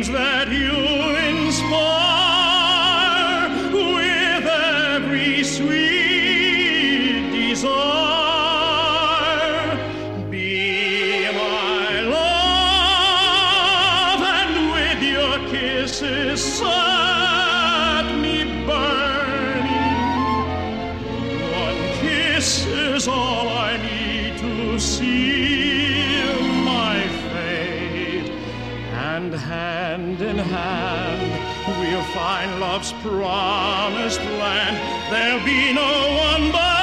dreams that you inspire with every sweet desire. Be my love, and with your kisses set me burning. One kiss is all I need to seal my fate, and hand in hand we'll find love's promised land. There'll be no one but